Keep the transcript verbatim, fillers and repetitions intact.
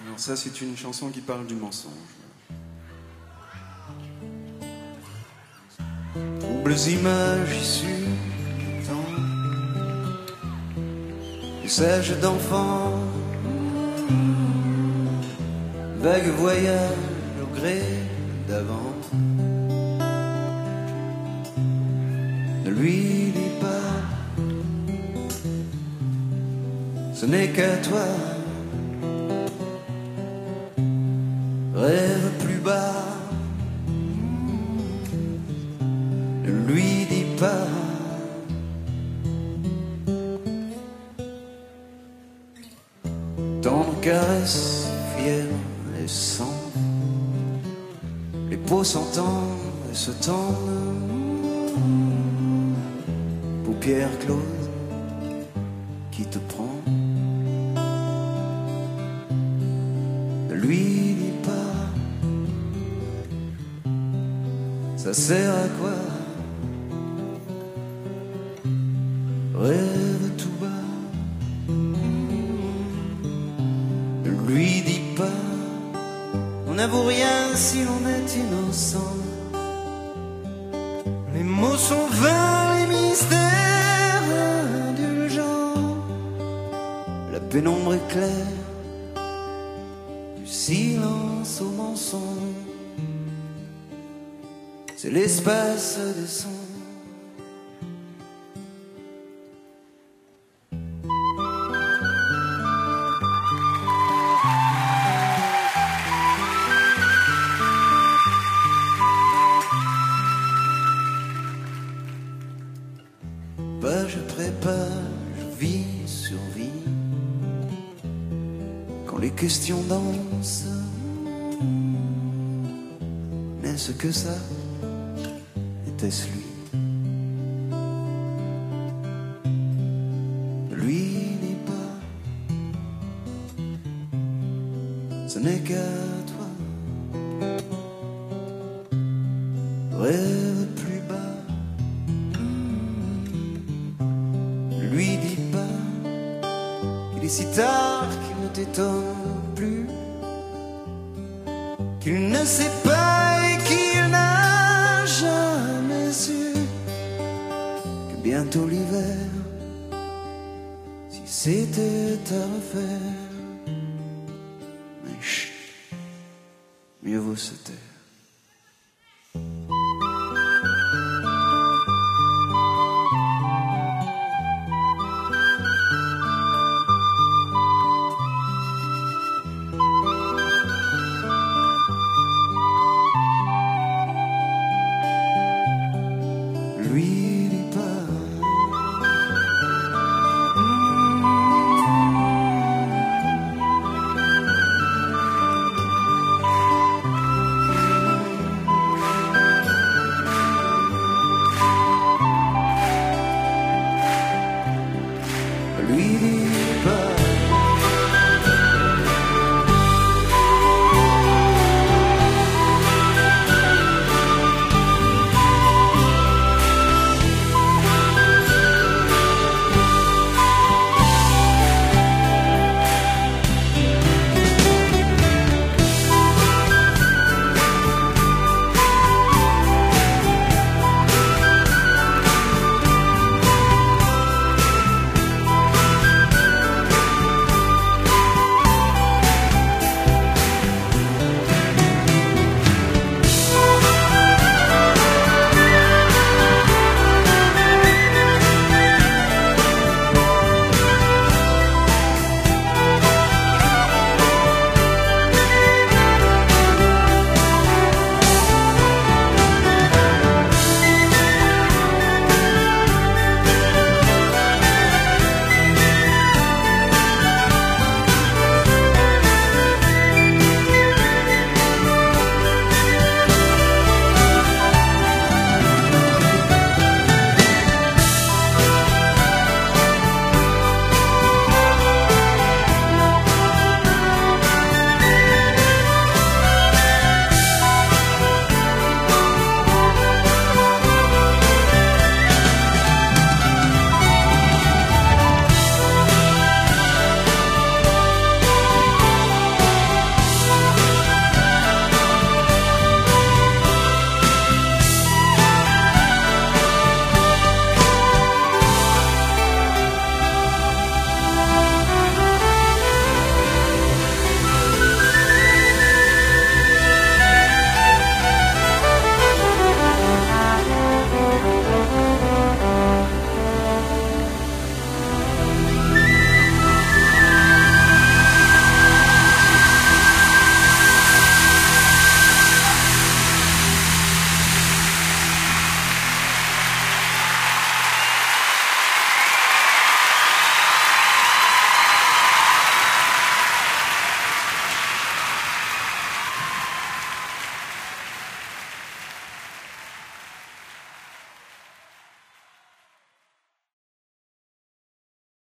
Alors ça, c'est une chanson qui parle du mensonge. Troubles images issues du temps, messages d'enfants, vague voyage au gré d'avant. Ne lui dis pas, ce n'est qu'à toi. Rêve plus bas, ne lui dis pas. Tendre caresse, fière et sans, les peaux s'entendent et se tendent, paupières closes, qui te prend? Ne lui dis pas, ça sert à quoi? Rêve tout bas, ne lui dis pas, on n'avoue rien si l'on est innocent. Les mots sont vains, les mystères indulgents, la pénombre est claire, du silence au mensonge, c'est l'espace des sons. Page après page, vie sur vie, quand les questions dansent, n'est-ce que ça? Était-ce lui? Ne lui dis pas, ce n'est qu'à toi. Rêve plus bas, ne lui dis pas qu'il est si tard qu'il ne t'étonne plus, qu'il ne sait pas et qu'il n'a jamais su que bientôt l'hiver, si c'était à refaire, mais chut, mieux vaut se taire.